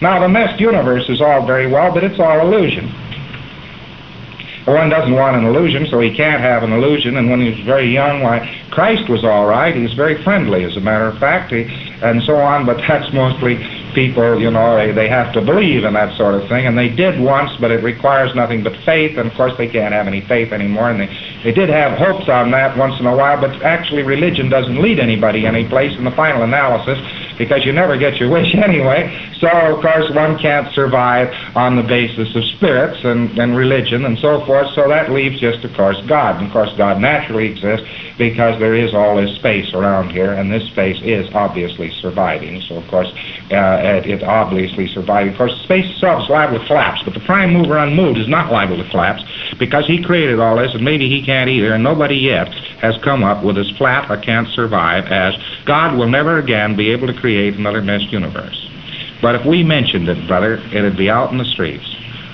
Now, the meshed universe is all very well, but it's all illusion. One doesn't want an illusion, so he can't have an illusion. And when he was very young, why, Christ was all right. He was very friendly, as a matter of fact, and so on. But that's mostly people, you know, they have to believe in that sort of thing. And they did once, but it requires nothing but faith. And, of course, they can't have any faith anymore. And they did have hopes on that once in a while, but actually religion doesn't lead anybody any place in the final analysis, because you never get your wish anyway. So, of course, one can't survive on the basis of spirits and religion and so forth. So that leaves just, of course, God. And, of course, God naturally exists because there is all this space around here, and this space is obviously surviving. So, of course, it obviously surviving. Of course, space itself is liable to collapse, but the prime mover unmoved is not liable to collapse because he created all this, and maybe he can't either, and nobody yet has come up with as flat a can't survive as God will never again be able to create another meshed universe. But if we mentioned it, brother, it'd be out in the streets.